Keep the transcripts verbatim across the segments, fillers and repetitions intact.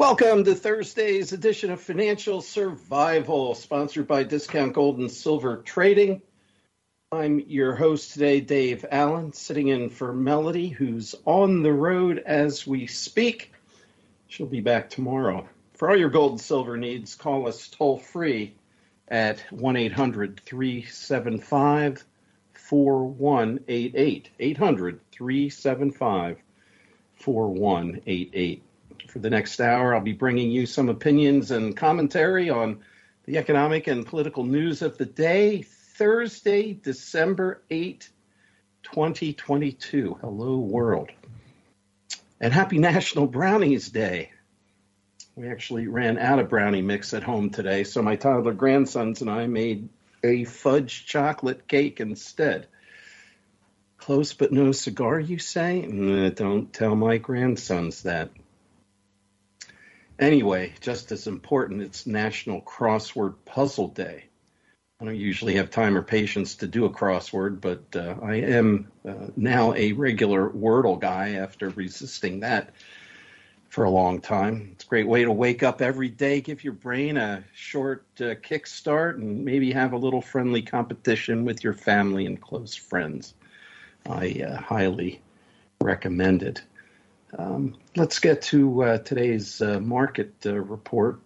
Welcome to Thursday's edition of Financial Survival, sponsored by Discount Gold and Silver Trading. I'm your host today, Dave Allen, sitting in for Melody, who's on the road as we speak. She'll be back tomorrow. For all your gold and silver needs, call us toll-free at one eight hundred three seven five four one eight eight, eight hundred three seven five four one eight eight. For the next hour, I'll be bringing you some opinions and commentary on the economic and political news of the day, Thursday, December eighth, twenty twenty-two. Hello, world. And happy National Brownies Day. We actually ran out of brownie mix at home today, so my toddler grandsons and I made a fudge chocolate cake instead. Close but no cigar, you say? Nah, don't tell my grandsons that. Anyway, just as important, it's National Crossword Puzzle Day. I don't usually have time or patience to do a crossword, but uh, I am uh, now a regular Wordle guy after resisting that for a long time. It's a great way to wake up every day, give your brain a short uh, kickstart, and maybe have a little friendly competition with your family and close friends. I uh, highly recommend it. Um, let's get to uh, today's uh, market uh, report.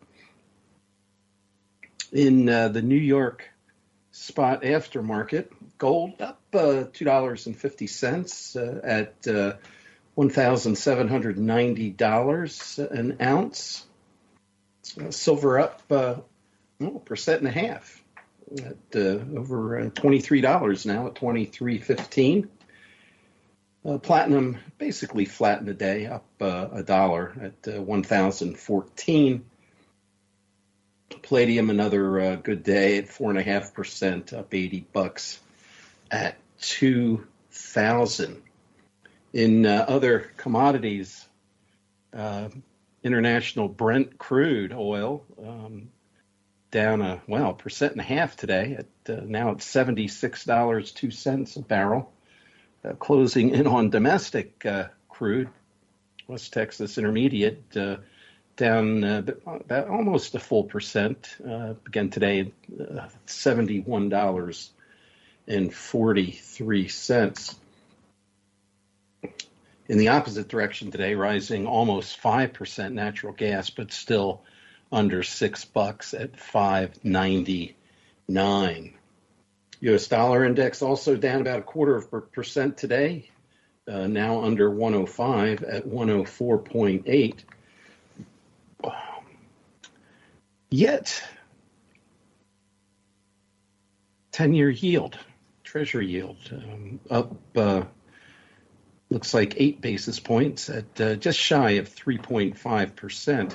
In uh, the New York spot aftermarket, gold up uh, two dollars and fifty cents uh, at uh, one thousand seven hundred ninety dollars an ounce. Uh, silver up uh, well, a percent and a half at uh, over uh, twenty-three dollars now at twenty-three fifteen. Uh, platinum basically flat in the day, up uh, a dollar at uh, one thousand fourteen. Palladium, another uh, good day at four and a half percent, up eighty bucks at two thousand. In uh, other commodities, uh, international Brent crude oil um, down a well percent and a half today. At uh, now it's seventy-six dollars and two cents a barrel. Uh, closing in on domestic uh, crude, West Texas Intermediate, uh, down uh, about almost a full percent. Uh, again today, uh, seventy-one dollars and forty-three cents. In the opposite direction today, rising almost five percent natural gas, but still under six bucks at five ninety-nine. U S dollar index also down about a quarter of a percent today, uh, now under one oh five at one oh four point eight. Yet, ten-year yield, Treasury yield, um, up, uh, looks like eight basis points at uh, just shy of three point five percent.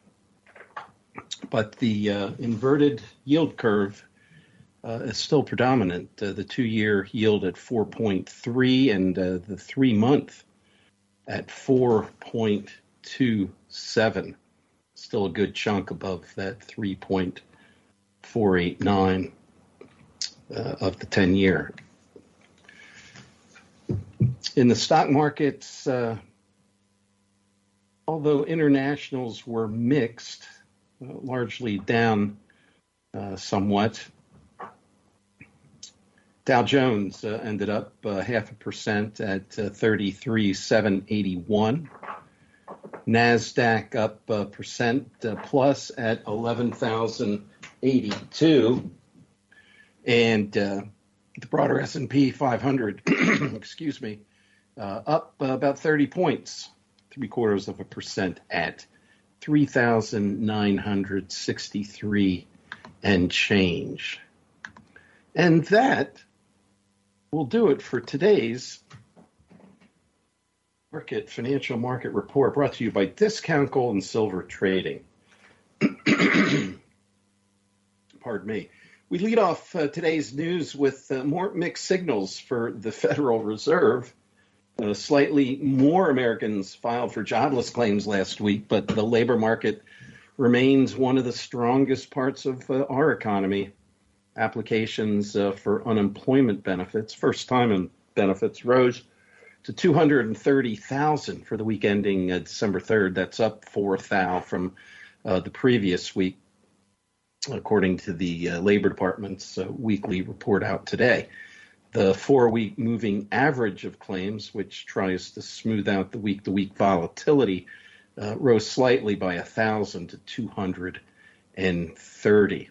But the uh, inverted yield curve Uh, is still predominant. Uh, the two-year yield at four point three and uh, the three-month at four point two seven. Still a good chunk above that three point four eight nine uh, of the ten-year. In the stock markets, uh, although internationals were mixed, uh, largely down uh, somewhat, Dow Jones uh, ended up uh, half a percent at uh, thirty-three seven eighty-one. NASDAQ up a percent uh, plus at eleven thousand eighty-two. And uh, the broader S and P five hundred, excuse me, uh, up uh, about thirty points, three quarters of a percent at three thousand nine hundred sixty-three and change. And that will do it for today's Market Financial Market Report, brought to you by Discount Gold and Silver Trading. Pardon me. We lead off uh, today's news with uh, more mixed signals for the Federal Reserve. Uh, slightly more Americans filed for jobless claims last week, but the labor market remains one of the strongest parts of uh, our economy. Applications uh, for unemployment benefits, first time in benefits, rose to two hundred thirty thousand for the week ending uh, December third. That's up four thousand from uh, the previous week, according to the uh, Labor Department's uh, weekly report out today. The four-week moving average of claims, which tries to smooth out the week-to-week volatility, uh, rose slightly by one thousand to two hundred thirty.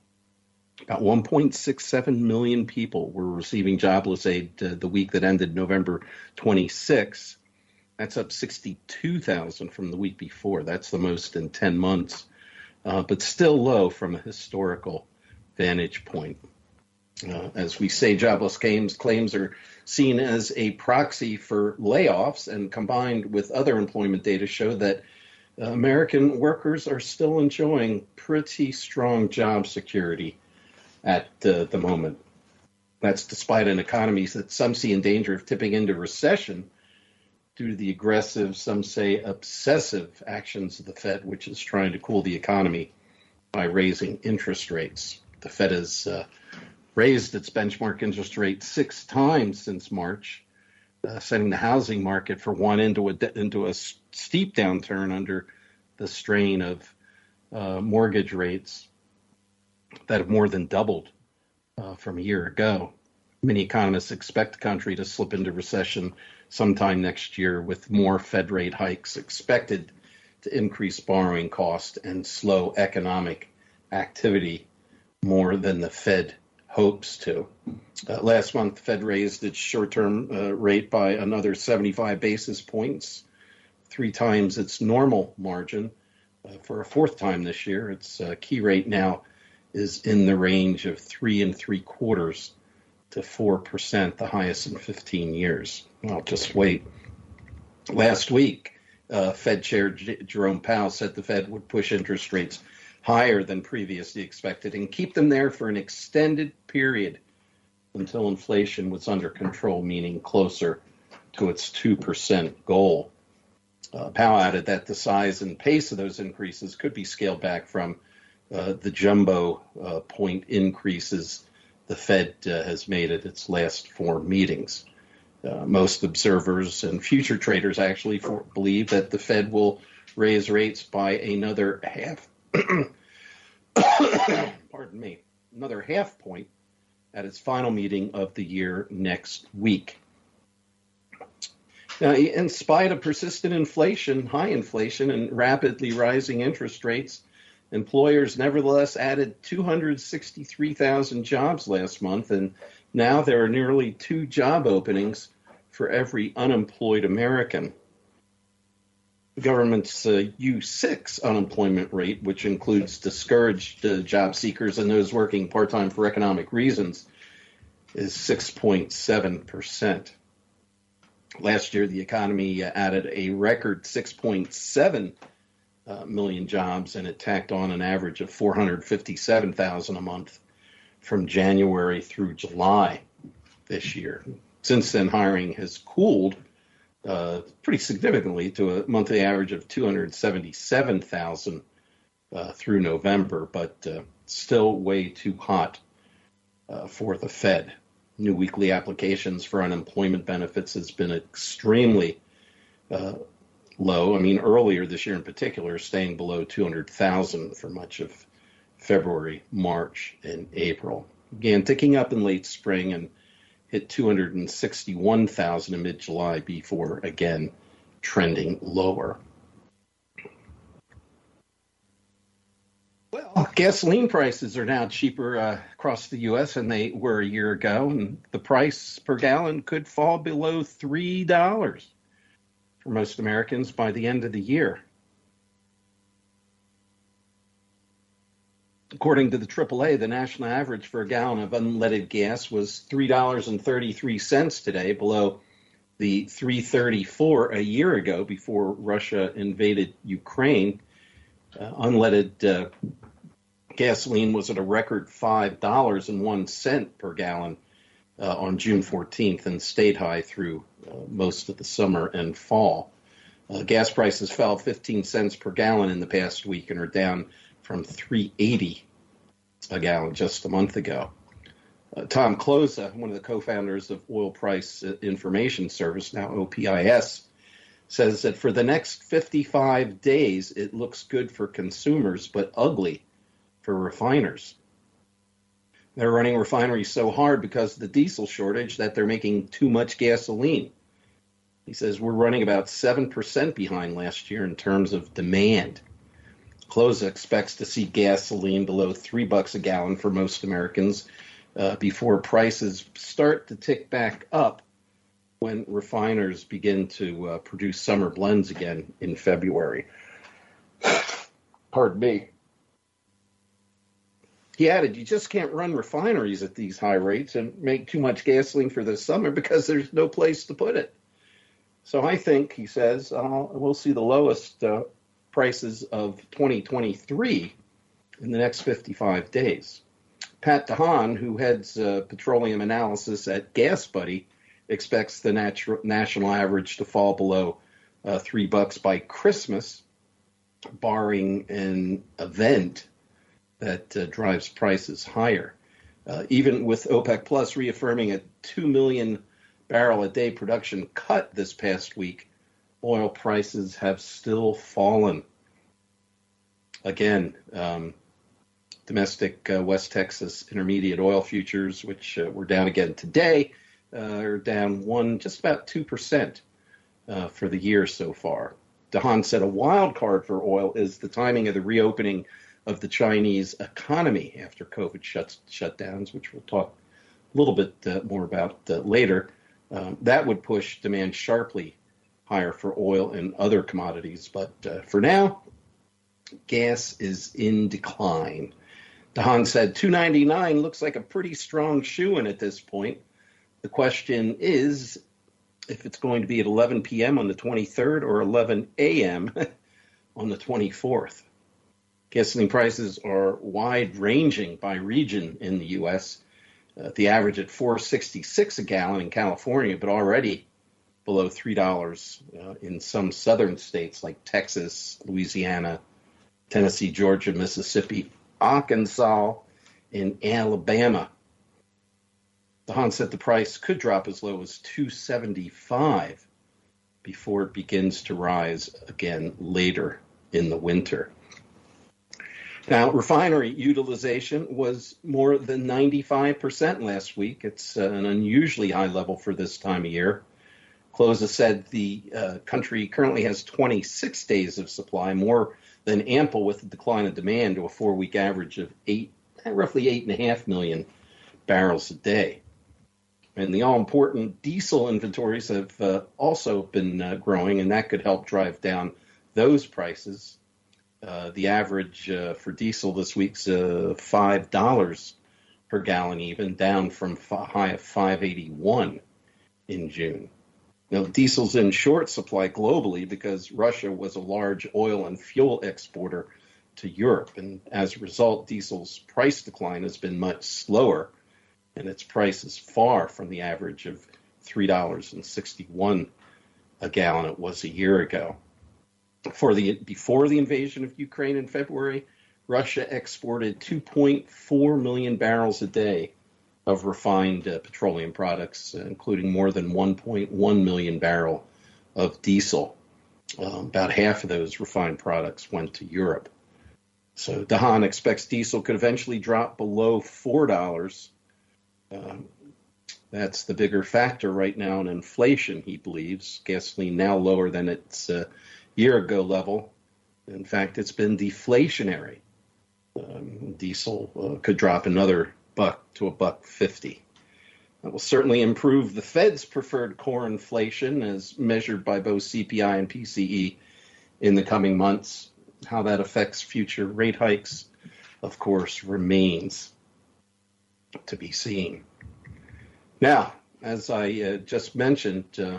About one point six seven million people were receiving jobless aid uh, the week that ended November twenty-sixth. That's up sixty-two thousand from the week before. That's the most in ten months, uh, but still low from a historical vantage point. Uh, as we say, jobless claims, claims are seen as a proxy for layoffs, and combined with other employment data show that uh, American workers are still enjoying pretty strong job security at uh, the moment. That's despite an economy that some see in danger of tipping into recession due to the aggressive, some say obsessive actions of the Fed, which is trying to cool the economy by raising interest rates. The Fed has uh, raised its benchmark interest rate six times since March, uh, sending the housing market for one into a, into a steep downturn under the strain of uh, mortgage rates that have more than doubled uh, from a year ago. Many economists expect the country to slip into recession sometime next year, with more Fed rate hikes expected to increase borrowing costs and slow economic activity more than the Fed hopes to. Uh, last month, the Fed raised its short-term uh, rate by another seventy-five basis points, three times its normal margin. Uh, for a fourth time this year, its uh, key rate now is in the range of three and three quarters to four percent, the highest in fifteen years. Well, just wait. Last week, uh, Fed Chair J- Jerome Powell said the Fed would push interest rates higher than previously expected and keep them there for an extended period until inflation was under control, meaning closer to its two percent goal. Uh, Powell added that the size and pace of those increases could be scaled back from uh, the jumbo uh, point increases the Fed uh, has made at its last four meetings. Uh, most observers and future traders actually for, believe that the Fed will raise rates by another half, pardon me, another half point at its final meeting of the year next week. Now, in spite of persistent inflation, high inflation, and rapidly rising interest rates, employers nevertheless added two hundred sixty-three thousand jobs last month, and now there are nearly two job openings for every unemployed American. The government's uh, U six unemployment rate, which includes discouraged uh, job seekers and those working part-time for economic reasons, is six point seven percent. Last year, the economy uh, added a record six point seven Uh, million jobs, and it tacked on an average of four hundred fifty-seven thousand a month from January through July this year. Since then, hiring has cooled uh, pretty significantly to a monthly average of two hundred seventy-seven thousand uh, through November, but uh, still way too hot uh, for the Fed. New weekly applications for unemployment benefits has been extremely uh, low. I mean, earlier this year in particular, staying below two hundred thousand for much of February, March, and April. Began ticking up in late spring and hit two hundred sixty-one thousand in mid-July before again trending lower. Well, gasoline prices are now cheaper uh, across the U S than they were a year ago, and the price per gallon could fall below three dollars. For most Americans by the end of the year. According to the triple A, the national average for a gallon of unleaded gas was three dollars and thirty-three cents today, below the three dollars and thirty-four cents a year ago before Russia invaded Ukraine. Uh, unleaded uh, gasoline was at a record five dollars and one cent per gallon Uh, on June fourteenth and stayed high through uh, most of the summer and fall. Uh, gas prices fell fifteen cents per gallon in the past week and are down from three dollars and eighty cents a gallon just a month ago. Uh, Tom Kloza, one of the co-founders of Oil Price Information Service, now O P I S, says that for the next fifty-five days, it looks good for consumers, but ugly for refiners. They're running refineries so hard because of the diesel shortage that they're making too much gasoline. He says we're running about seven percent behind last year in terms of demand. Kloza expects to see gasoline below three bucks a gallon for most Americans uh, before prices start to tick back up when refiners begin to uh, produce summer blends again in February. Pardon me. He added, you just can't run refineries at these high rates and make too much gasoline for the summer because there's no place to put it. So I think, he says, uh, we'll see the lowest uh, prices of twenty twenty-three in the next fifty-five days. Pat DeHaan, who heads uh, petroleum analysis at GasBuddy, expects the natu- national average to fall below uh, three bucks by Christmas, barring an event that uh, drives prices higher. Uh, even with OPEC Plus reaffirming a two million barrel a day production cut this past week, oil prices have still fallen. Again, um, domestic uh, West Texas intermediate oil futures, which uh, were down again today, uh, are down one, just about two percent uh, for the year so far. DeHaan said a wild card for oil is the timing of the reopening of the Chinese economy after COVID shuts, shutdowns, which we'll talk a little bit uh, more about uh, later. Um, that would push demand sharply higher for oil and other commodities. But uh, for now, gas is in decline. DeHaan said two ninety-nine looks like a pretty strong shoo-in at this point. The question is if it's going to be at eleven p.m. on the twenty-third or eleven a.m. on the twenty-fourth. Gasoline prices are wide-ranging by region in the U S. Uh, the average at four sixty-six a gallon in California, but already below three dollars uh, in some southern states like Texas, Louisiana, Tennessee, Georgia, Mississippi, Arkansas, and Alabama. DeHaan said the price could drop as low as two seventy-five before it begins to rise again later in the winter. Now, refinery utilization was more than ninety-five percent last week. It's uh, an unusually high level for this time of year. Kloza said the uh, country currently has twenty-six days of supply, more than ample with the decline of demand to a four-week average of eight, roughly eight and a half million barrels a day. And the all-important diesel inventories have uh, also been uh, growing, and that could help drive down those prices. Uh, the average uh, for diesel this week's uh, five dollars per gallon, even down from a high of five eighty-one in June. Now, diesel's in short supply globally because Russia was a large oil and fuel exporter to Europe, and as a result, diesel's price decline has been much slower, and its price is far from the average of three dollars and sixty-one cents a gallon it was a year ago. For the before the invasion of Ukraine in February, Russia exported two point four million barrels a day of refined uh, petroleum products, uh, including more than one point one million barrel of diesel. Um, about half of those refined products went to Europe. So DeHaan expects diesel could eventually drop below four dollars. Um, that's the bigger factor right now in inflation, he believes. Gasoline now lower than its uh, year-ago level. In fact, it's been deflationary. Um, diesel uh, could drop another buck to a buck fifty. That will certainly improve the Fed's preferred core inflation as measured by both C P I and P C E in the coming months. How that affects future rate hikes, of course, remains to be seen. Now, as I uh, just mentioned, uh,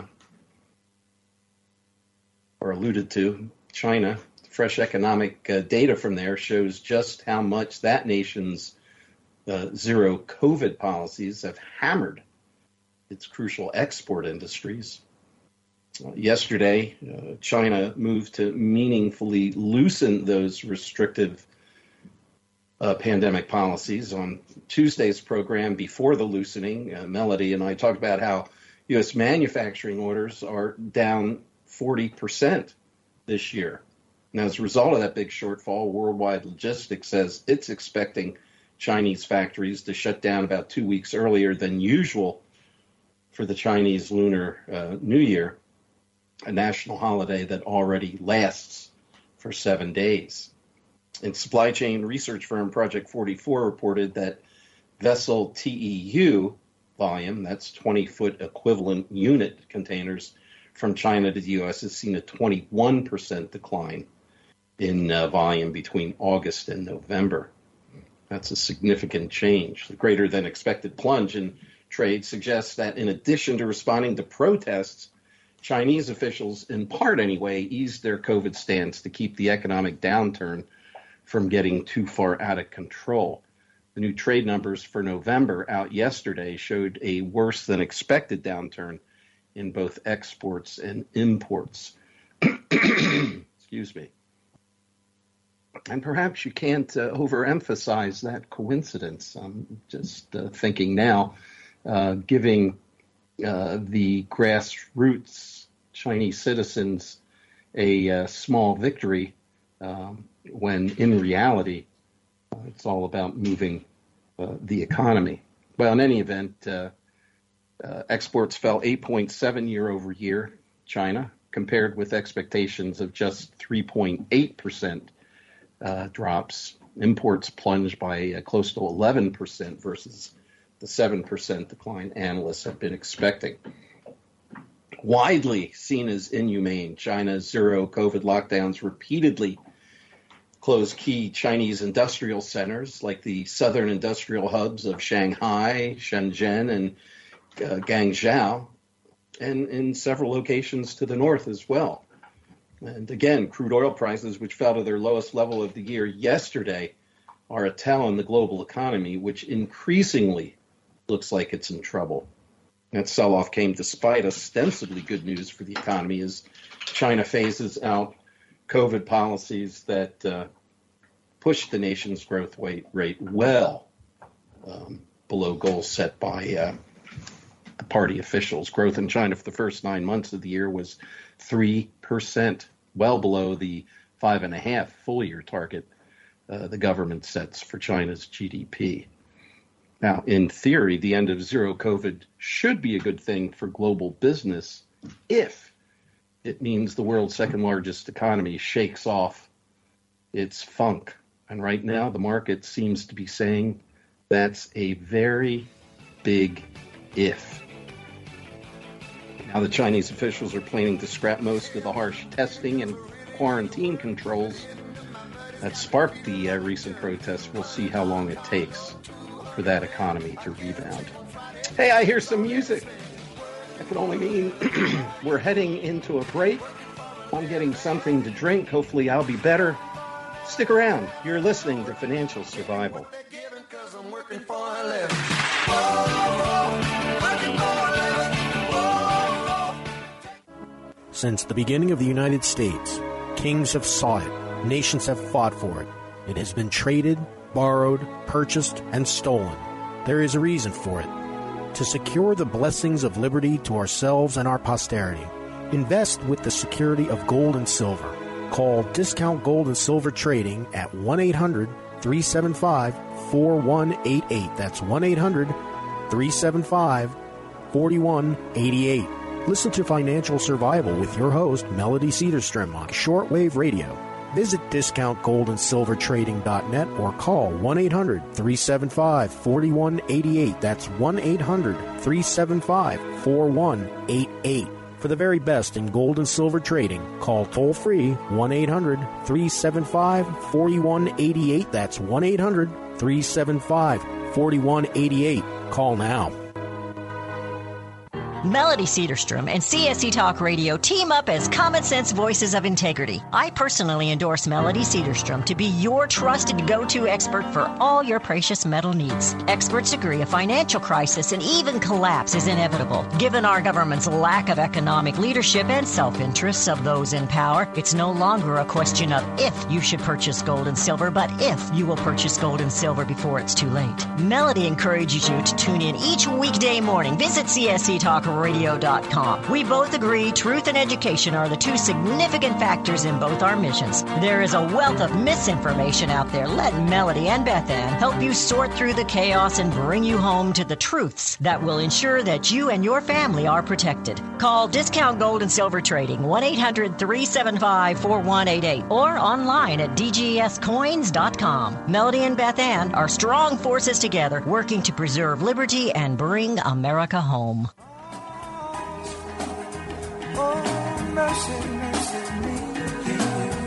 or alluded to, China, fresh economic uh, data from there shows just how much that nation's uh, zero COVID policies have hammered its crucial export industries. Uh, yesterday, uh, China moved to meaningfully loosen those restrictive uh, pandemic policies. On Tuesday's program, before the loosening, uh, Melody and I talked about how U S manufacturing orders are down forty percent this year. And as a result of that big shortfall, Worldwide Logistics says it's expecting Chinese factories to shut down about two weeks earlier than usual for the Chinese Lunar uh, New Year, a national holiday that already lasts for seven days. And supply chain research firm Project forty-four reported that vessel T E U volume, that's twenty-foot equivalent unit containers from China to the U S, has seen a twenty-one percent decline in uh, volume between August and November. That's a significant change. The greater than expected plunge in trade suggests that in addition to responding to protests, Chinese officials, in part anyway, eased their COVID stance to keep the economic downturn from getting too far out of control. The new trade numbers for November out yesterday showed a worse than expected downturn in both exports and imports. Excuse me. And perhaps you can't uh, overemphasize that coincidence. I'm just uh, thinking now, uh, giving uh, the grassroots Chinese citizens a uh, small victory um, when in reality uh, it's all about moving uh, the economy. Well, in any event, uh, uh, exports fell eight point seven year over year, China, compared with expectations of just three point eight percent uh, drops. Imports plunged by uh, close to eleven percent versus the seven percent decline analysts have been expecting. Widely seen as inhumane, China's zero COVID lockdowns repeatedly closed key Chinese industrial centers like the southern industrial hubs of Shanghai, Shenzhen, and uh, Guangzhou, and in several locations to the north as well. And again, crude oil prices, which fell to their lowest level of the year yesterday, are a tell on the global economy, which increasingly looks like it's in trouble. That sell-off came despite ostensibly good news for the economy as China phases out COVID policies that uh, pushed the nation's growth rate, rate well um, below goals set by uh, the party officials. Growth in China for the first nine months of the year was three percent, well below the five and a half full-year target uh, the government sets for China's G D P. Now, in theory, the end of zero COVID should be a good thing for global business if it means the world's second largest economy shakes off its funk. And right now, the market seems to be saying that's a very big if. Now, the Chinese officials are planning to scrap most of the harsh testing and quarantine controls that sparked the uh, recent protests. We'll see how long it takes for that economy to rebound. Hey, I hear some music. That could only mean we're heading into a break. I'm getting something to drink. Hopefully I'll be better. Stick around. You're listening to Financial Survival. Since the beginning of the United States, kings have sought it, nations have fought for it. It has been traded, borrowed, purchased, and stolen. There is a reason for it. To secure the blessings of liberty to ourselves and our posterity, invest with the security of gold and silver. Call Discount Gold and Silver Trading at one eight hundred three seven five four one eight eight. That's one eight hundred three seven five four one eight eight. Listen to Financial Survival with your host, Melody Cedarstrom, on shortwave radio. Visit discount gold and silver trading dot net or call one eight hundred three seven five four one eight eight. That's one eight hundred three seven five four one eight eight. For the very best in gold and silver trading, call toll-free one eight hundred three seven five four one eight eight. That's one eight hundred three seven five four one eight eight. Call now. Melody Cedarstrom and C S E Talk Radio team up as common sense voices of integrity. I personally endorse Melody Cedarstrom to be your trusted go-to expert for all your precious metal needs. Experts agree a financial crisis and even collapse is inevitable. Given our government's lack of economic leadership and self-interests of those in power, it's no longer a question of if you should purchase gold and silver, but if you will purchase gold and silver before it's too late. Melody encourages you to tune in each weekday morning. Visit C S E Talk Radio dot com. We both agree truth and education are the two significant factors in both our missions. There is a wealth of misinformation out there. Let Melody and Beth Ann help you sort through the chaos and bring you home to the truths that will ensure that you and your family are protected. Call Discount Gold and Silver Trading, one eight hundred three seven five four one eight eight, or online at D G S coins dot com. Melody and Beth Ann are strong forces together, working to preserve liberty and bring America home. Oh, mercy, mercy me.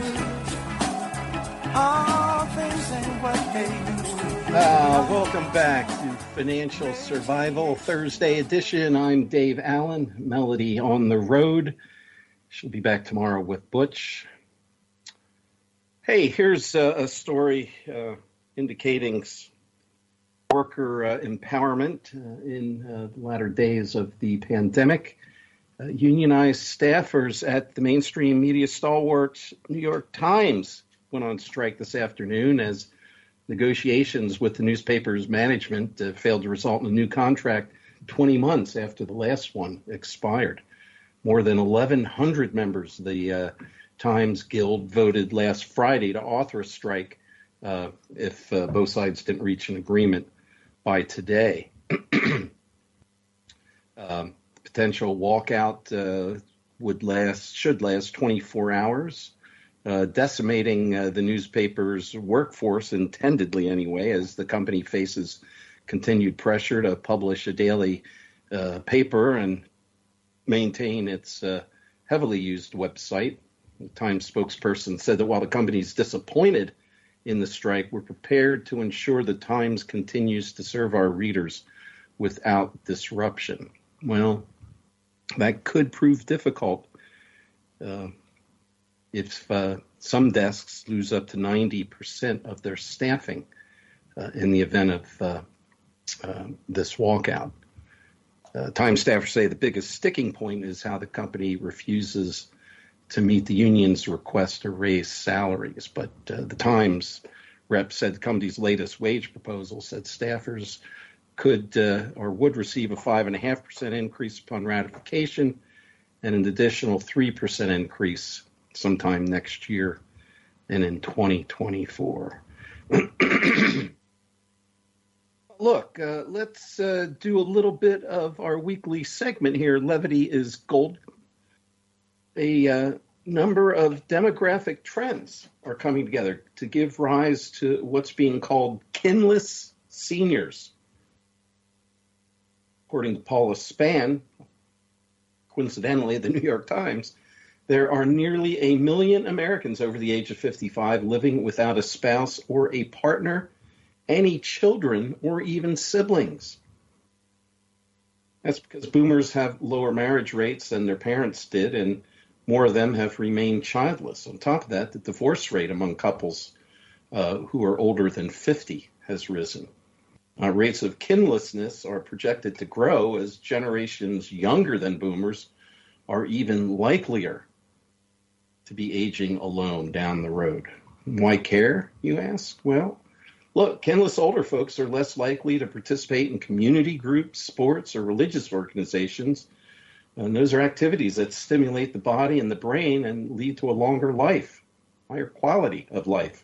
All things ain't what they used to be. Uh, welcome back to Financial Survival Thursday edition. I'm Dave Allen, Melody on the road. She'll be back tomorrow with Butch. Hey, here's uh, a story uh, indicating worker uh, empowerment uh, in uh, the latter days of the pandemic. Uh, unionized staffers at the mainstream media stalwart New York Times went on strike this afternoon as negotiations with the newspaper's management uh, failed to result in a new contract twenty months after the last one expired. More than eleven hundred members of the uh, Times Guild voted last Friday to author a strike uh, if uh, both sides didn't reach an agreement by today. um, potential walkout uh, would last, should last twenty-four hours, uh, decimating uh, the newspaper's workforce intendedly anyway, as the company faces continued pressure to publish a daily uh, paper and maintain its uh, heavily used website. The Times spokesperson said that while the company is disappointed in the strike, we're prepared to ensure the Times continues to serve our readers without disruption. Well, that could prove difficult uh, if uh, some desks lose up to ninety percent of their staffing uh, in the event of uh, uh, this walkout. Uh, Times staffers say the biggest sticking point is how the company refuses to meet the union's request to raise salaries. But uh, the Times rep said the company's latest wage proposal said staffers could uh, or would receive a five point five percent increase upon ratification and an additional three percent increase sometime next year and in twenty twenty-four. Look, uh, let's uh, do a little bit of our weekly segment here. Levity is gold. A uh, number of demographic trends are coming together to give rise to what's being called kinless seniors. According to Paula Spann, coincidentally, the New York Times, there are nearly a million Americans over the age of fifty-five living without a spouse or a partner, any children, or even siblings. That's because boomers have lower marriage rates than their parents did, and more of them have remained childless. On top of that, the divorce rate among couples uh, who are older than fifty has risen. Uh, rates of kinlessness are projected to grow as generations younger than boomers are even likelier to be aging alone down the road. Why care, you ask? Well, look, kinless older folks are less likely to participate in community groups, sports, or religious organizations. And those are activities that stimulate the body and the brain and lead to a longer life, higher quality of life.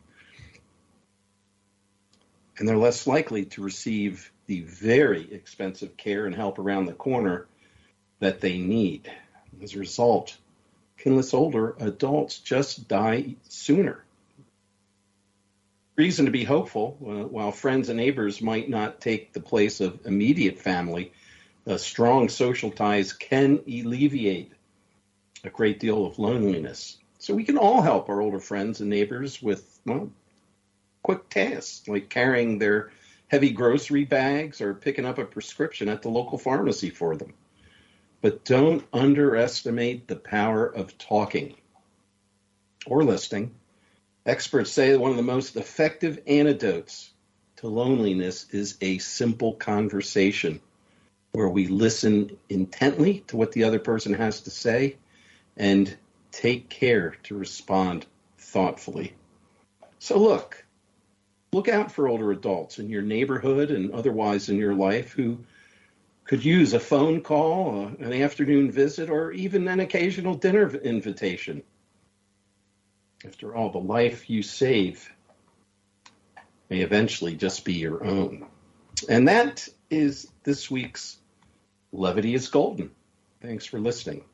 And they're less likely to receive the very expensive care and help around the corner that they need. As a result, kinless older adults just die sooner. Reason to be hopeful, uh, while friends and neighbors might not take the place of immediate family, uh, strong social ties can alleviate a great deal of loneliness. So we can all help our older friends and neighbors with, well, quick tasks like carrying their heavy grocery bags or picking up a prescription at the local pharmacy for them. but don't underestimate the power of talking or listening. Experts say that one of the most effective antidotes to loneliness is a simple conversation where we listen intently to what the other person has to say and take care to respond thoughtfully. So look, look out for older adults in your neighborhood and otherwise in your life who could use a phone call, uh, an afternoon visit, or even an occasional dinner invitation. After all, the life you save may eventually just be your own. And that is this week's Levity is Golden. Thanks for listening.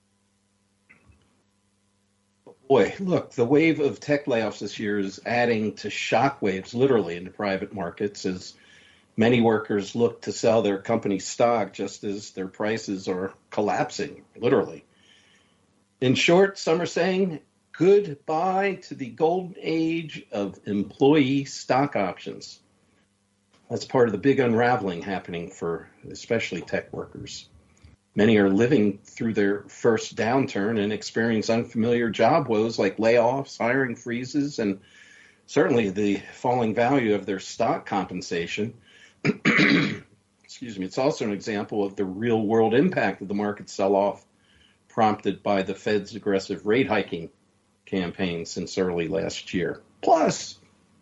Boy, look, the wave of tech layoffs this year is adding to shockwaves, literally, in the private markets as many workers look to sell their company stock just as their prices are collapsing, literally. In short, some are saying goodbye to the golden age of employee stock options. That's part of the big unraveling happening for especially tech workers. Many are living through their first downturn and experience unfamiliar job woes like layoffs, hiring freezes, and certainly the falling value of their stock compensation. Excuse me. It's also an example of the real-world impact of the market sell-off prompted by the Fed's aggressive rate hiking campaign since early last year. Plus,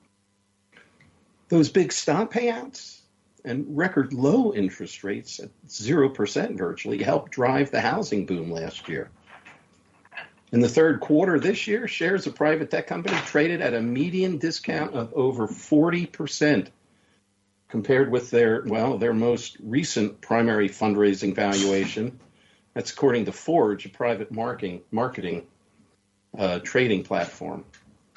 those big stock payouts and record low interest rates at zero percent virtually helped drive the housing boom last year. In the third quarter this year, shares of private tech companies traded at a median discount of over forty percent compared with their, well, their most recent primary fundraising valuation. That's according to Forge, a private marketing, marketing uh, trading platform.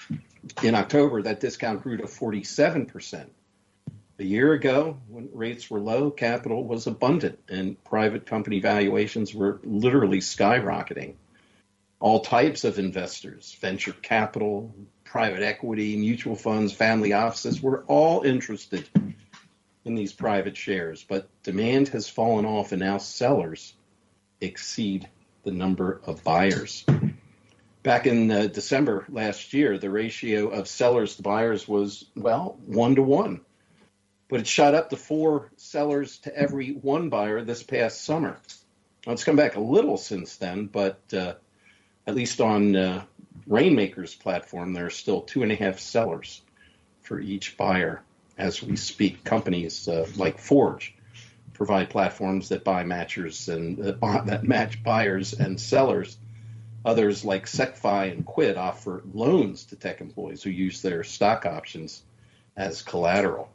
In October, that discount grew to forty-seven percent. A year ago, when rates were low, capital was abundant, and private company valuations were literally skyrocketing. All types of investors, venture capital, private equity, mutual funds, family offices, were all interested in these private shares. But demand has fallen off, and now sellers exceed the number of buyers. Back in uh, December last year, the ratio of sellers to buyers was, well, one to one. But it shot up to four sellers to every one buyer this past summer. Well, it's come back a little since then, but uh, at least on uh, Rainmaker's platform, there are still two and a half sellers for each buyer as we speak. Companies uh, like Forge provide platforms that buy matchers and uh, that match buyers and sellers. Others like SecFi and Quid offer loans to tech employees who use their stock options as collateral.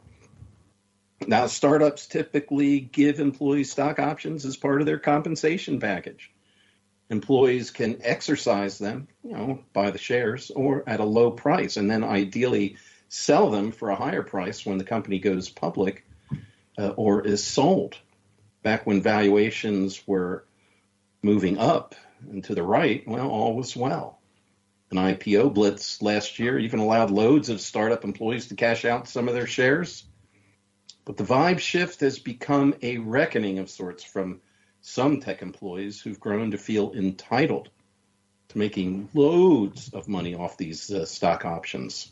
Now, startups typically give employees stock options as part of their compensation package. Employees can exercise them, you know, buy the shares, or at a low price, and then ideally sell them for a higher price when the company goes public uh, or is sold. Back when valuations were moving up and to the right, well, all was well. An I P O blitz last year even allowed loads of startup employees to cash out some of their shares. But the vibe shift has become a reckoning of sorts from some tech employees who've grown to feel entitled to making loads of money off these uh, stock options.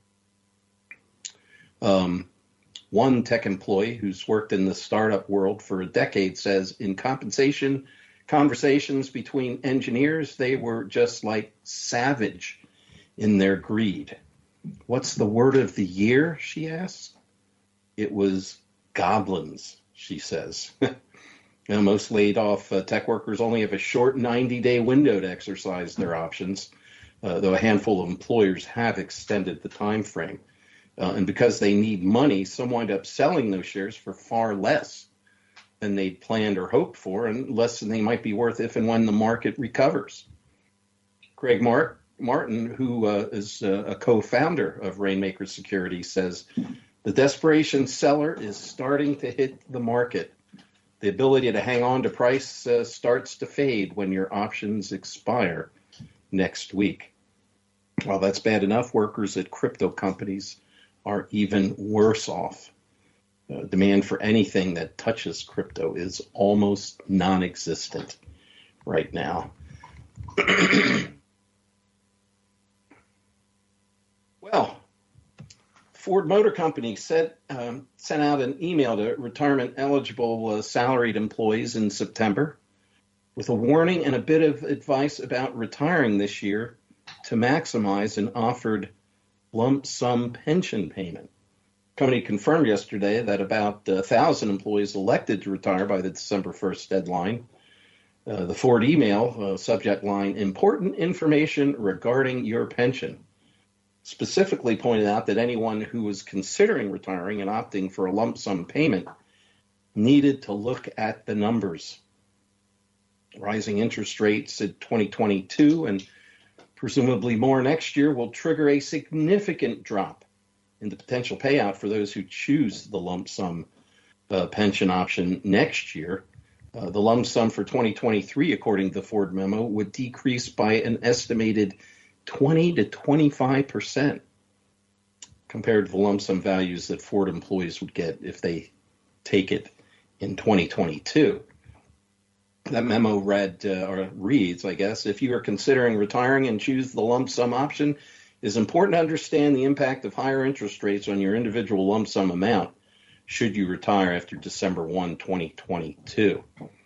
Um, one tech employee who's worked in the startup world for a decade says in compensation conversations between engineers, they were just like savage in their greed. What's the word of the year, she asks. It was goblins, she says. You know, most laid off uh, tech workers only have a short ninety-day window to exercise their options, uh, though a handful of employers have extended the time frame. Uh, and because they need money, some wind up selling those shares for far less than they'd planned or hoped for, and less than they might be worth if and when the market recovers. Craig Mart- Martin, who uh, is uh, a co-founder of Rainmaker Security, says, the desperation seller is starting to hit the market. The ability to hang on to price uh, starts to fade when your options expire next week. While that's bad enough, workers at crypto companies are even worse off. Uh, demand for anything that touches crypto is almost non-existent right now. Well, Ford Motor Company said, um, sent out an email to retirement-eligible uh, salaried employees in September with a warning and a bit of advice about retiring this year to maximize an offered lump sum pension payment. The company confirmed yesterday that about one thousand employees elected to retire by the December first deadline. Uh, the Ford email, uh, subject line, important information regarding your pension, specifically pointed out that anyone who was considering retiring and opting for a lump sum payment needed to look at the numbers. Rising interest rates in twenty twenty-two and presumably more next year will trigger a significant drop in the potential payout for those who choose the lump sum uh, pension option next year. Uh, the lump sum for twenty twenty-three, according to the Ford memo, would decrease by an estimated twenty to twenty-five percent compared to the lump sum values that Ford employees would get if they take it in twenty twenty-two. That memo read, uh, or reads, I guess, if you are considering retiring and choose the lump sum option, it is important to understand the impact of higher interest rates on your individual lump sum amount should you retire after December first, twenty twenty-two.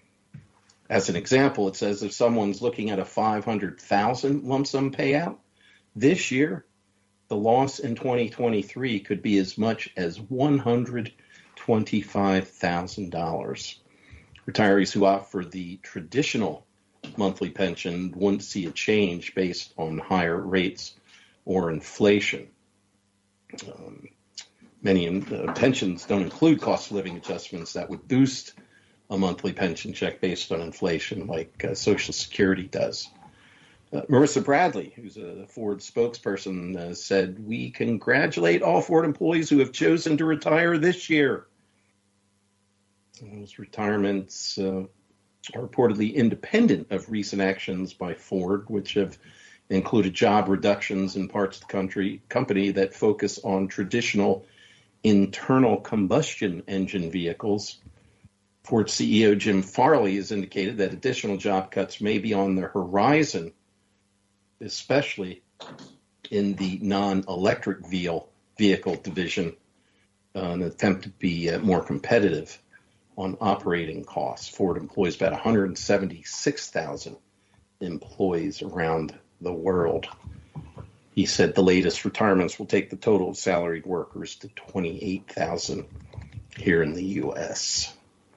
As an example, it says if someone's looking at a five hundred thousand dollars lump sum payout this year, the loss in twenty twenty-three could be as much as one hundred twenty-five thousand dollars. Retirees who opt for the traditional monthly pension wouldn't see a change based on higher rates or inflation. Um, many uh, pensions don't include cost of living adjustments that would boost a monthly pension check based on inflation like uh, Social Security does. Uh, Marissa Bradley, who's a Ford spokesperson, uh, said, "We congratulate all Ford employees who have chosen to retire this year." And those retirements uh, are reportedly independent of recent actions by Ford, which have included job reductions in parts of the country company that focus on traditional internal combustion engine vehicles. Ford C E O Jim Farley has indicated that additional job cuts may be on the horizon, especially in the non-electric vehicle, vehicle division, uh, in an attempt to be uh, more competitive on operating costs. Ford employs about one hundred seventy-six thousand employees around the world. He said the latest retirements will take the total of salaried workers to twenty-eight thousand here in the U S.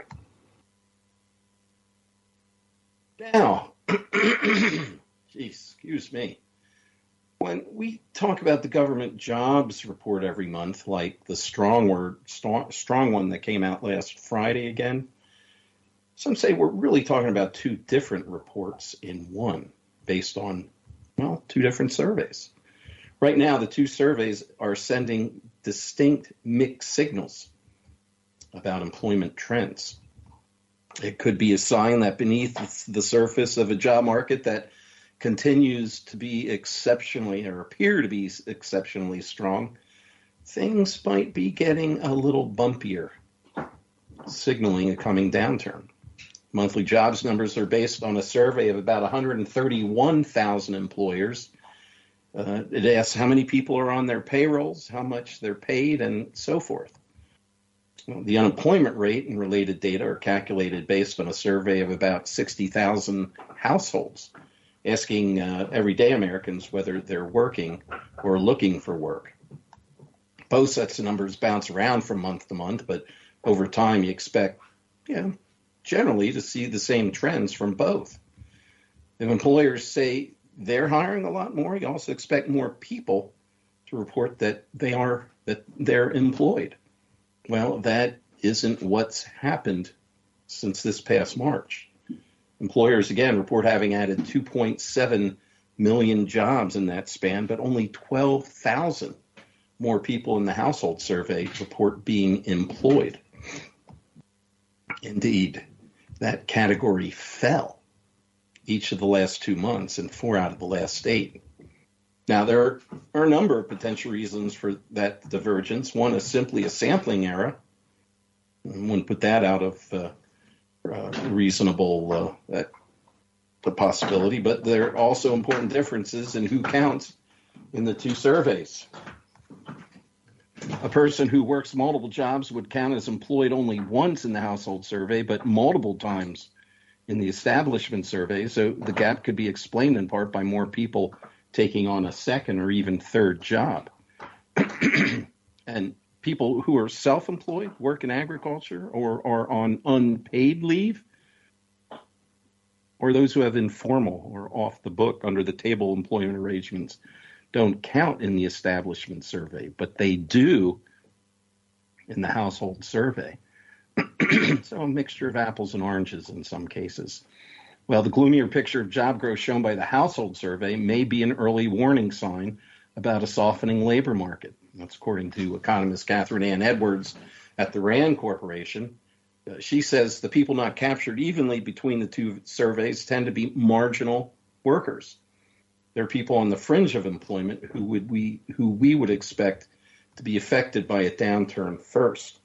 Now, geez, excuse me. When we talk about the government jobs report every month, like the strong word, strong, strong one that came out last Friday again, some say we're really talking about two different reports in one, based on, well, two different surveys. Right now, the two surveys are sending distinct mixed signals about employment trends. It could be a sign that beneath the surface of a job market that continues to be exceptionally, or appear to be exceptionally strong, things might be getting a little bumpier, signaling a coming downturn. Monthly jobs numbers are based on a survey of about one hundred thirty-one thousand employers. Uh, it asks how many people are on their payrolls, how much they're paid, and so forth. Well, the unemployment rate and related data are calculated based on a survey of about sixty thousand households, asking uh, everyday Americans whether they're working or looking for work. Both sets of numbers bounce around from month to month, but over time you expect, you know, generally to see the same trends from both. If employers say they're hiring a lot more, you also expect more people to report that they are that they're employed. Well, that isn't what's happened since this past March. Employers, again, report having added two point seven million jobs in that span, but only twelve thousand more people in the household survey report being employed. Indeed, that category fell each of the last two months and four out of the last eight. Now, there are a number of potential reasons for that divergence. One is simply a sampling error. I wouldn't put that out of uh, uh, reasonable uh, the possibility, but there are also important differences in who counts in the two surveys. A person who works multiple jobs would count as employed only once in the household survey, but multiple times in the establishment survey. So the gap could be explained in part by more people taking on a second or even third job. And people who are self-employed, work in agriculture, or are on unpaid leave, or those who have informal or off-the-book, under-the-table employment arrangements, don't count in the establishment survey, but they do in the household survey. So a mixture of apples and oranges in some cases. Well, the gloomier picture of job growth shown by the household survey may be an early warning sign about a softening labor market. That's according to economist Catherine Ann Edwards at the RAND Corporation. Uh, she says the people not captured evenly between the two surveys tend to be marginal workers. They're people on the fringe of employment who would we who we would expect to be affected by a downturn first.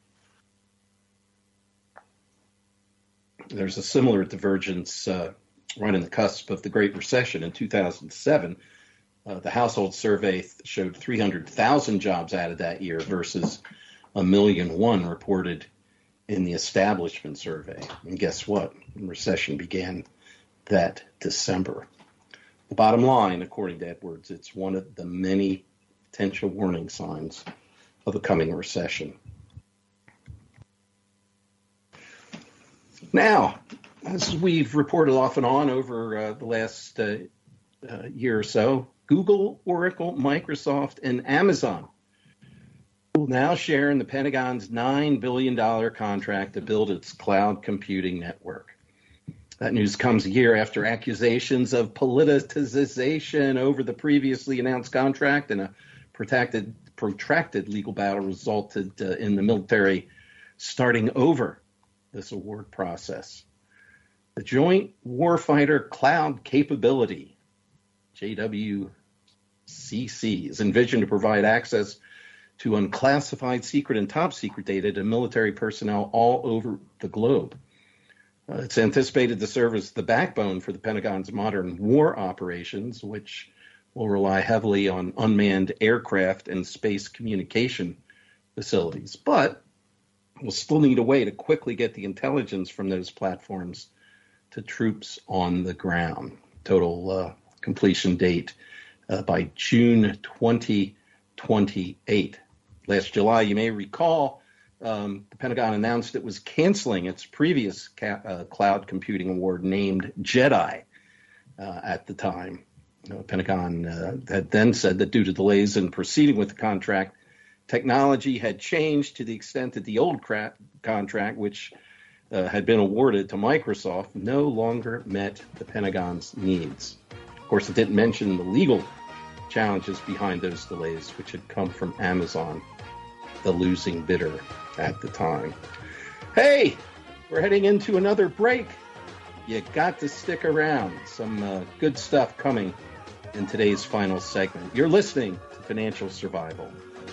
There's a similar divergence uh, right in the cusp of the Great Recession in two thousand seven. Uh, the household survey showed three hundred thousand jobs added that year versus a million one reported in the establishment survey. And guess what? The recession began that December. The bottom line, according to Edwards, it's one of the many potential warning signs of a coming recession. Now, as we've reported off and on over uh, the last uh, uh, year or so, Google, Oracle, Microsoft, and Amazon will now share in the Pentagon's nine billion dollars contract to build its cloud computing network. That news comes a year after accusations of politicization over the previously announced contract, and a protracted, protracted legal battle resulted uh, in the military starting over this award process. The Joint Warfighter Cloud Capability, J W C C, is envisioned to provide access to unclassified secret and top secret data to military personnel all over the globe. Uh, it's anticipated to serve as the backbone for the Pentagon's modern war operations, which will rely heavily on unmanned aircraft and space communication facilities. But we'll still need a way to quickly get the intelligence from those platforms to troops on the ground. Total uh, completion date uh, by June twenty twenty-eight. Last July, you may recall, um, the Pentagon announced it was canceling its previous ca- uh, cloud computing award named JEDI uh, at the time. The uh, Pentagon uh, had then said that due to delays in proceeding with the contract, technology had changed to the extent that the old cra- contract, which uh, had been awarded to Microsoft, no longer met the Pentagon's needs. Of course, it didn't mention the legal challenges behind those delays, which had come from Amazon, the losing bidder at the time. Hey, we're heading into another break. You got to stick around. Some uh, good stuff coming in today's final segment. You're listening to Financial Survival.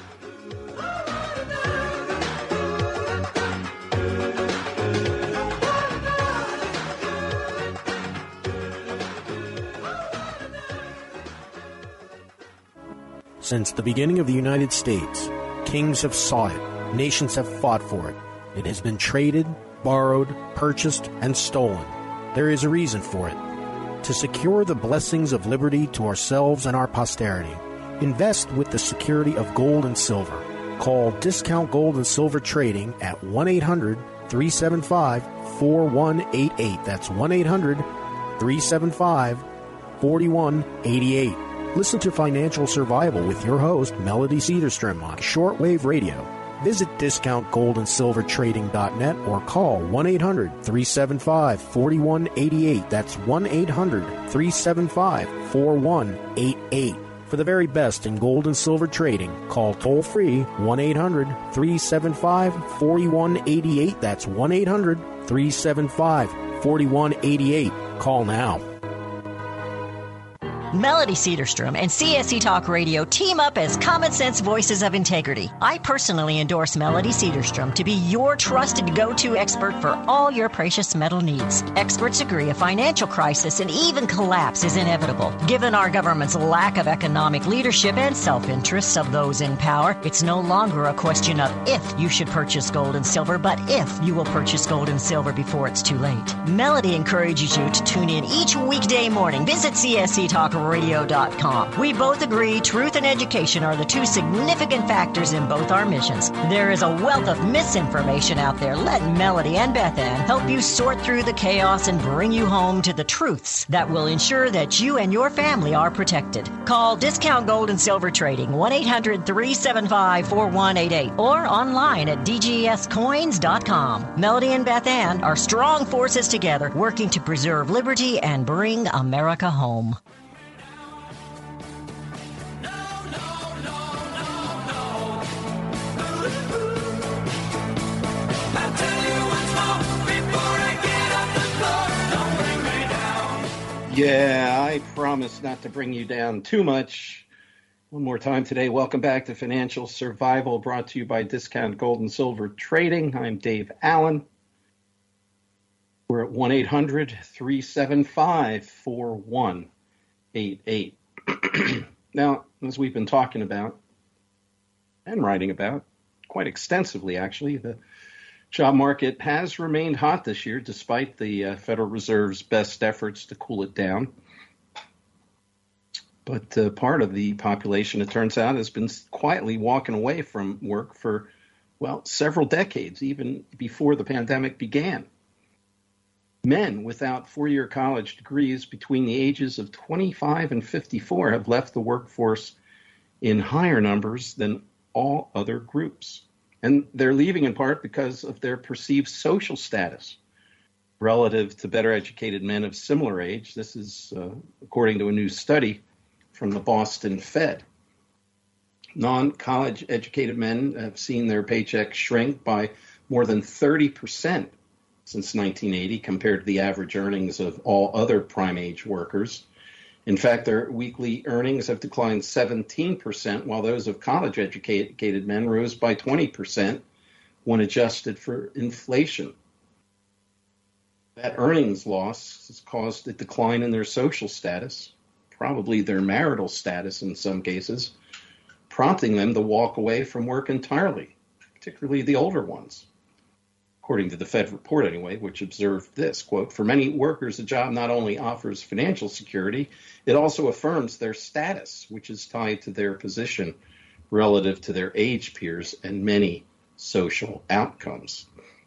Since the beginning of the United States, kings have sought it, nations have fought for it. It has been traded, borrowed, purchased, and stolen. There is a reason for it. To secure the blessings of liberty to ourselves and our posterity, invest with the security of gold and silver. Call Discount Gold and Silver Trading at one eight hundred, three seven five, four one eight eight. That's one eight hundred, three seven five, four one eight eight. Listen to Financial Survival with your host, Melody Cedarstrom, on shortwave radio. Visit discount gold and silver trading dot net or call one eight hundred, three seven five, four one eight eight. That's one eight hundred, three seven five, four one eight eight. For the very best in gold and silver trading, call toll-free one eight hundred, three seven five, four one eight eight. That's one eight hundred, three seven five, four one eight eight. Call now. Melody Cedarstrom and C S E Talk Radio team up as common sense voices of integrity. I personally endorse Melody Cedarstrom to be your trusted go-to expert for all your precious metal needs. Experts agree a financial crisis and even collapse is inevitable. Given our government's lack of economic leadership and self-interests of those in power, it's no longer a question of if you should purchase gold and silver, but if you will purchase gold and silver before it's too late. Melody encourages you to tune in each weekday morning. Visit C S E Talk Radio dot com. We both agree truth and education are the two significant factors in both our missions. There is a wealth of misinformation out there. Let Melody and Beth Ann help you sort through the chaos and bring you home to the truths that will ensure that you and your family are protected. Call Discount Gold and Silver Trading, one eight hundred three seven five four one eight eight, or online at D G S coins dot com. Melody and Beth Ann are strong forces together, working to preserve liberty and bring America home. Yeah, I promise not to bring you down too much. One more time today, welcome back to Financial Survival, brought to you by Discount Gold and Silver Trading. I'm Dave Allen. We're at one eight hundred three seven five four one eight eight. Now, as we've been talking about and writing about quite extensively, actually, the job market has remained hot this year, despite the uh, Federal Reserve's best efforts to cool it down. But uh, part of the population, it turns out, has been quietly walking away from work for, well, several decades, even before the pandemic began. Men without four-year college degrees between the ages of twenty-five and fifty-four have left the workforce in higher numbers than all other groups. And they're leaving in part because of their perceived social status relative to better educated men of similar age. This is uh, according to a new study from the Boston Fed. Non-college educated men have seen their paychecks shrink by more than thirty percent since nineteen eighty compared to the average earnings of all other prime age workers. In fact, their weekly earnings have declined seventeen percent, while those of college-educated men rose by twenty percent when adjusted for inflation. That earnings loss has caused a decline in their social status, probably their marital status in some cases, prompting them to walk away from work entirely, particularly the older ones. According to the Fed report anyway, which observed this, quote, "For many workers, a job not only offers financial security, it also affirms their status, which is tied to their position relative to their age peers and many social outcomes."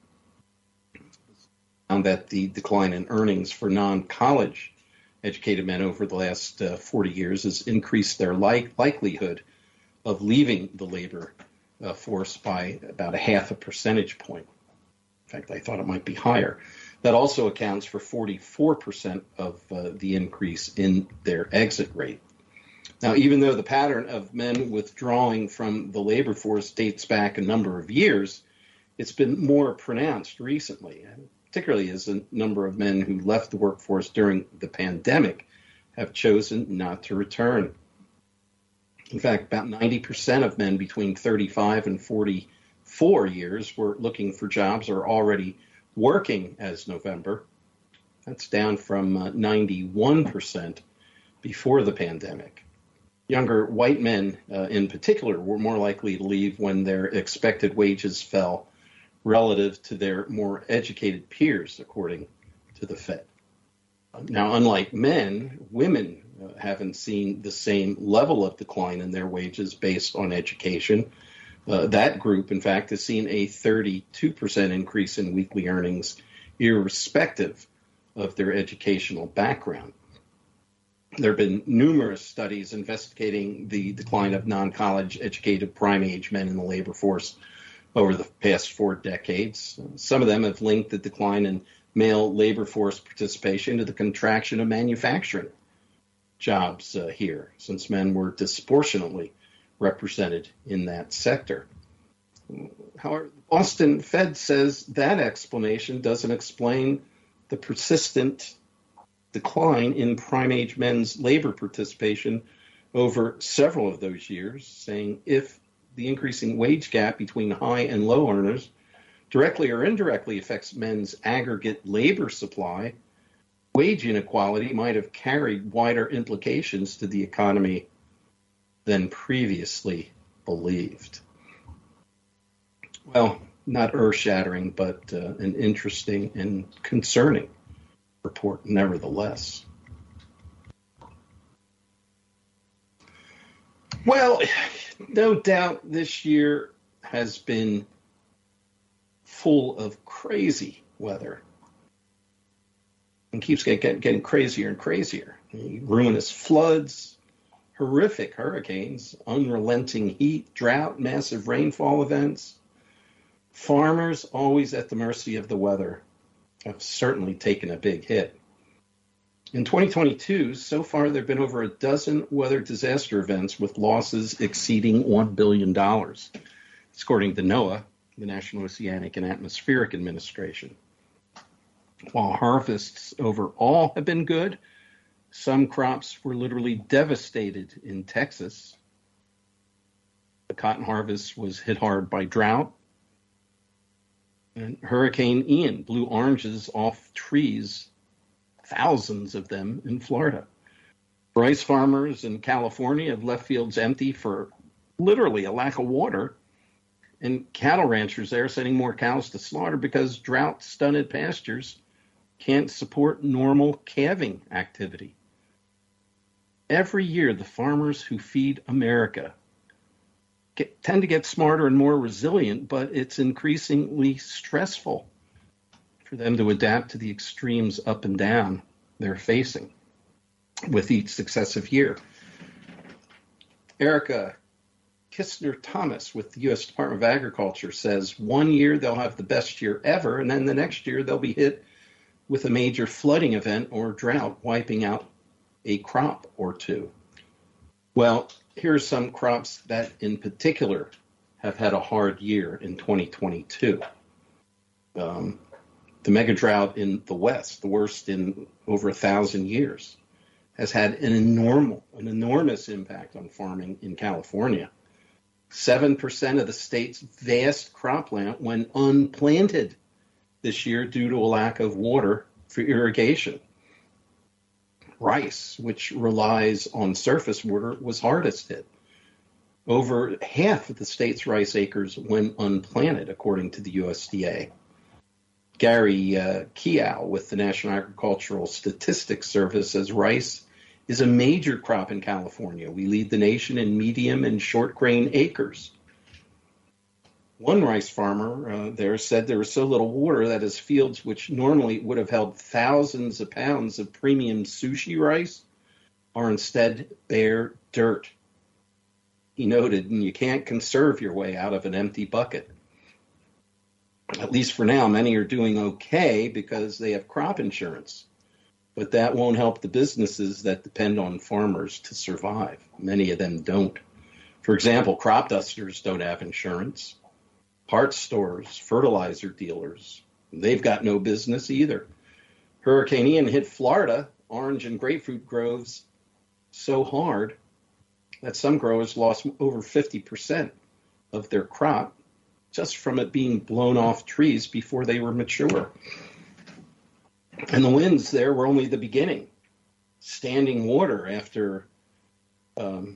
Found that the decline in earnings for non-college educated men over the last uh, forty years has increased their like- likelihood of leaving the labor uh, force by about a half a percentage point. In fact, I thought it might be higher. That also accounts for forty-four percent of uh, the increase in their exit rate. Now, even though the pattern of men withdrawing from the labor force dates back a number of years, it's been more pronounced recently, particularly as a number of men who left the workforce during the pandemic have chosen not to return. In fact, about ninety percent of men between thirty-five and forty-four years were looking for jobs or already working as November. That's down from uh, ninety-one percent before the pandemic. Younger white men uh, in particular were more likely to leave when their expected wages fell relative to their more educated peers, according to the Fed. Now, unlike men, women uh, haven't seen the same level of decline in their wages based on education. Uh, that group, in fact, has seen a thirty-two percent increase in weekly earnings, irrespective of their educational background. There have been numerous studies investigating the decline of non-college educated prime age men in the labor force over the past four decades. Some of them have linked the decline in male labor force participation to the contraction of manufacturing jobs uh, here, since men were disproportionately represented in that sector. However, the Boston Fed says that explanation doesn't explain the persistent decline in prime-age men's labor participation over several of those years, saying if the increasing wage gap between high and low earners directly or indirectly affects men's aggregate labor supply, wage inequality might have carried wider implications to the economy than previously believed. Well, not earth-shattering, but uh, an interesting and concerning report nevertheless. Well, no doubt this year has been full of crazy weather and keeps getting, getting crazier and crazier. Ruinous floods, horrific hurricanes, unrelenting heat, drought, massive rainfall events. Farmers, always at the mercy of the weather, have certainly taken a big hit. In twenty twenty-two, so far there have been over a dozen weather disaster events with losses exceeding one billion dollars, according to NOAA, the National Oceanic and Atmospheric Administration. While harvests overall have been good, some crops were literally devastated in Texas. The cotton harvest was hit hard by drought. And Hurricane Ian blew oranges off trees, thousands of them in Florida. Rice farmers in California have left fields empty for literally a lack of water. And cattle ranchers there are sending more cows to slaughter because drought-stunted pastures can't support normal calving activity. Every year, the farmers who feed America get, tend to get smarter and more resilient, but it's increasingly stressful for them to adapt to the extremes up and down they're facing with each successive year. Erica Kistner-Thomas with the U S Department of Agriculture says one year they'll have the best year ever, and then the next year they'll be hit with a major flooding event or drought, wiping out a crop or two. Well, here's some crops that in particular have had a hard year in twenty twenty-two. Um, the mega drought in the West, the worst in over a thousand years, has had an enormous, an enormous impact on farming in California. Seven percent of the state's vast cropland went unplanted this year due to a lack of water for irrigation. Rice, which relies on surface water, was hardest hit. Over half of the state's rice acres went unplanted, according to the U S D A. Gary uh, Keow with the National Agricultural Statistics Service says rice is a major crop in California. We lead the nation in medium and short grain acres. One rice farmer uh, there said there was so little water that his fields, which normally would have held thousands of pounds of premium sushi rice, are instead bare dirt. He noted, and you can't conserve your way out of an empty bucket. At least for now, many are doing okay because they have crop insurance. But that won't help the businesses that depend on farmers to survive. Many of them don't. For example, crop dusters don't have insurance. Parts stores, fertilizer dealers, they've got no business either. Hurricane Ian hit Florida, orange and grapefruit groves so hard that some growers lost over fifty percent of their crop just from it being blown off trees before they were mature. And the winds there were only the beginning. Standing water after um,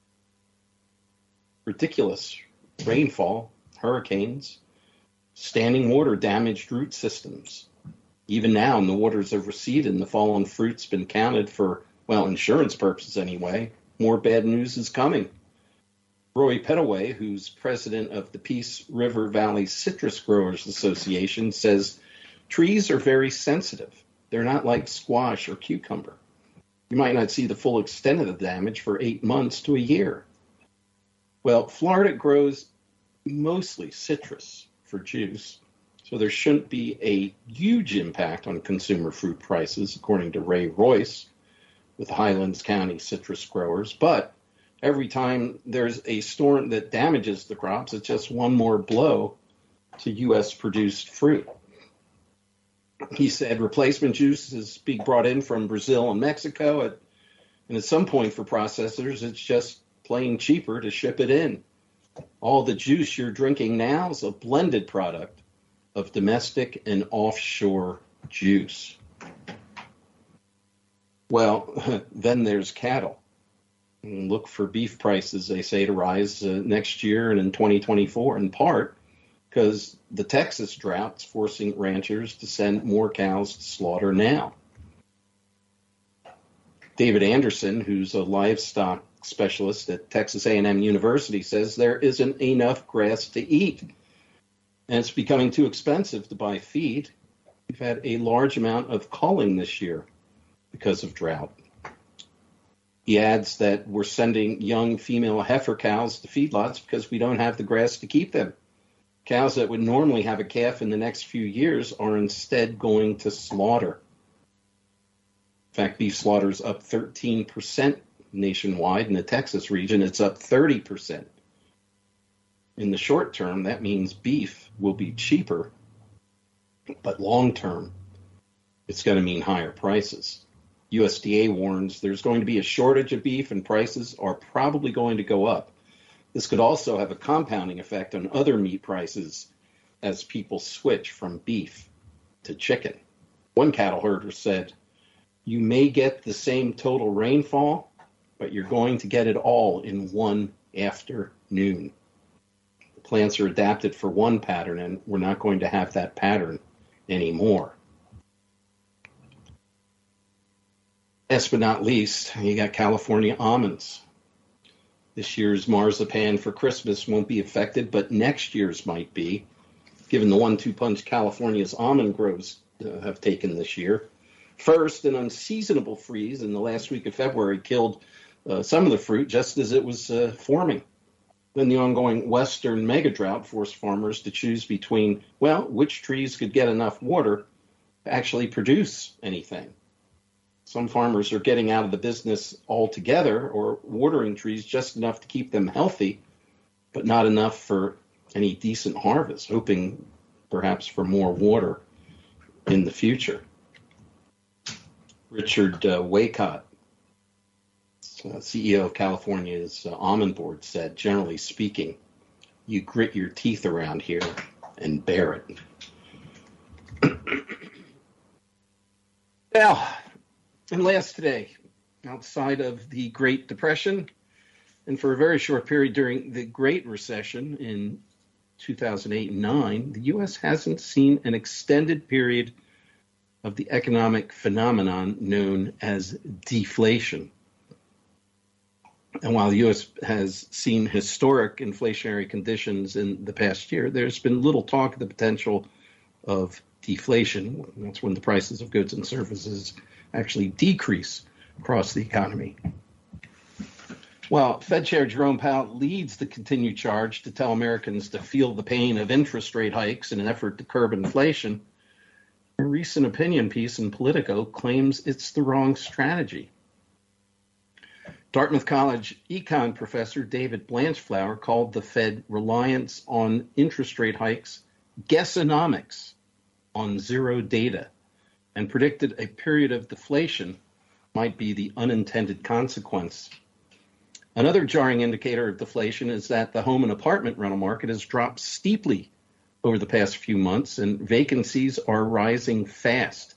ridiculous rainfall, hurricanes, standing water damaged root systems. Even now, and the waters have receded and the fallen fruit's been counted for, well, insurance purposes anyway. More bad news is coming. Roy Pettaway, who's president of the Peace River Valley Citrus Growers Association, says trees are very sensitive. They're not like squash or cucumber. You might not see the full extent of the damage for eight months to a year. Well, Florida grows mostly citrus for juice, so there shouldn't be a huge impact on consumer fruit prices, according to Ray Royce with Highlands County citrus growers. But every time there's a storm that damages the crops, it's just one more blow to U S produced fruit. He said replacement juice is being brought in from Brazil and Mexico, at, and at some point for processors, it's just plain cheaper to ship it in. All the juice you're drinking now is a blended product of domestic and offshore juice. Well, then there's cattle. And look for beef prices, they say, to rise uh, next year and in twenty twenty-four, in part because the Texas drought's forcing ranchers to send more cows to slaughter now. David Anderson, who's a livestock specialist at Texas A and M University, says there isn't enough grass to eat, and it's becoming too expensive to buy feed. We've had a large amount of culling this year because of drought. He adds that we're sending young female heifer cows to feedlots because we don't have the grass to keep them. Cows that would normally have a calf in the next few years are instead going to slaughter. In fact, beef slaughter is up thirteen percent nationwide. In the Texas region, it's up thirty percent. In the short term, that means beef will be cheaper, but long term, it's going to mean higher prices. U S D A warns there's going to be a shortage of beef and prices are probably going to go up. This could also have a compounding effect on other meat prices as people switch from beef to chicken. One cattle herder said, "You may get the same total rainfall, but you're going to get it all in one afternoon. The plants are adapted for one pattern, and we're not going to have that pattern anymore." Last but not least, you got California almonds. This year's marzipan for Christmas won't be affected, but next year's might be, given the one two punch California's almond groves uh, have taken this year. First, an unseasonable freeze in the last week of February killed uh, some of the fruit just as it was uh, forming. Then the ongoing western mega drought forced farmers to choose between, well, which trees could get enough water to actually produce anything. Some farmers are getting out of the business altogether or watering trees just enough to keep them healthy, but not enough for any decent harvest, hoping perhaps for more water in the future. Richard uh, Waycott, uh, C E O of California's uh, Almond Board, said, generally speaking, you grit your teeth around here and bear it. Well, and last today, outside of the Great Depression, and for a very short period during the Great Recession in two thousand eight and nine, the U S hasn't seen an extended period of the economic phenomenon known as deflation. And while the U S has seen historic inflationary conditions in the past year, there's been little talk of the potential of deflation. That's when the prices of goods and services actually decrease across the economy. While Fed Chair Jerome Powell leads the continued charge to tell Americans to feel the pain of interest rate hikes in an effort to curb inflation, a recent opinion piece in Politico claims it's the wrong strategy. Dartmouth College econ professor David Blanchflower called the Fed reliance on interest rate hikes guessonomics on zero data, and predicted a period of deflation might be the unintended consequence. Another jarring indicator of deflation is that the home and apartment rental market has dropped steeply over the past few months, and vacancies are rising fast.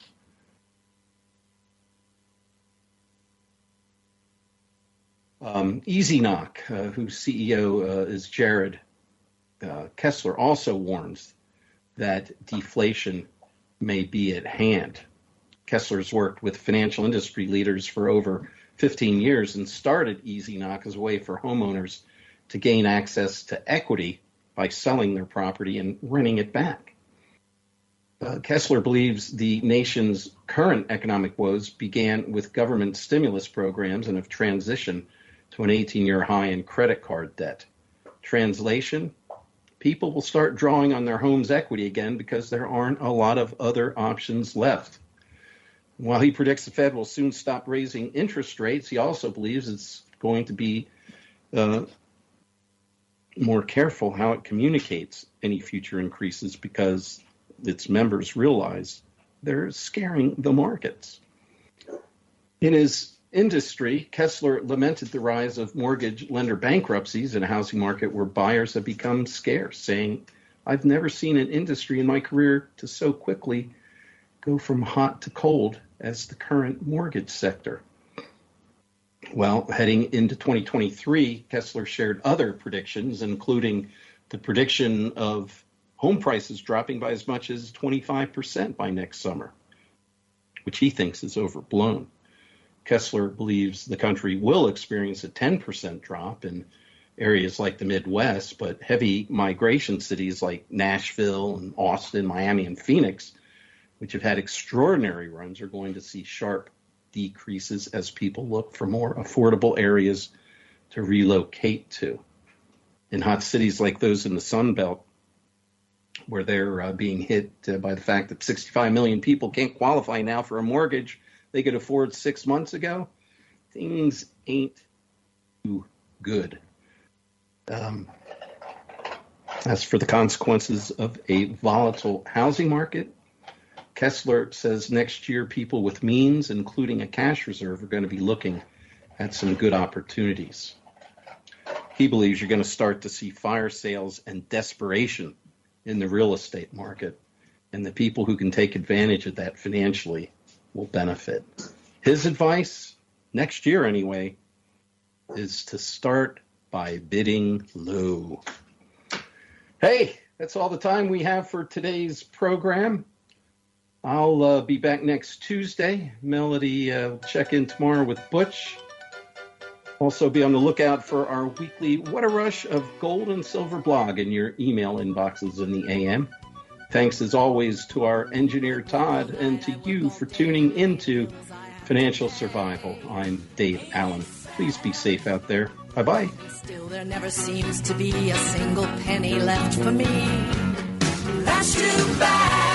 Um, EasyKnock, uh, whose C E O uh, is Jared uh, Kessler, also warns that deflation may be at hand. Kessler's worked with financial industry leaders for over fifteen years and started EasyKnock as a way for homeowners to gain access to equity by selling their property and renting it back. Uh, Kessler believes the nation's current economic woes began with government stimulus programs and have transitioned to an eighteen-year high in credit card debt. Translation, people will start drawing on their home's equity again because there aren't a lot of other options left. While he predicts the Fed will soon stop raising interest rates, he also believes it's going to be uh, more careful how it communicates any future increases because its members realize they're scaring the markets. In his industry, Kessler lamented the rise of mortgage lender bankruptcies in a housing market where buyers have become scarce, saying, "I've never seen an industry in my career to so quickly go from hot to cold as the current mortgage sector." Well, heading into twenty twenty-three, Kessler shared other predictions, including the prediction of home prices dropping by as much as twenty-five percent by next summer, which he thinks is overblown. Kessler believes the country will experience a ten percent drop in areas like the Midwest, but heavy migration cities like Nashville and Austin, Miami, and Phoenix, which have had extraordinary runs, are going to see sharp decreases as people look for more affordable areas to relocate to. In hot cities like those in the Sun Belt, where they're uh, being hit uh, by the fact that sixty-five million people can't qualify now for a mortgage they could afford six months ago, things ain't too good. Um, as for the consequences of a volatile housing market, Kessler says next year people with means, including a cash reserve, are going to be looking at some good opportunities. He believes you're going to start to see fire sales and desperation in the real estate market, and the people who can take advantage of that financially will benefit. His advice, next year anyway, is to start by bidding low. Hey, that's all the time we have for today's program. I'll uh, be back next Tuesday. Melody uh, will check in tomorrow with Butch. Also be on the lookout for our weekly What a Rush of Gold and Silver blog in your email inboxes in the A M. Thanks as always to our engineer Todd and to you for tuning into Financial Survival. I'm Dave Allen. Please be safe out there. Bye-bye. Still, there never seems to be a single penny left for me. That's too bad.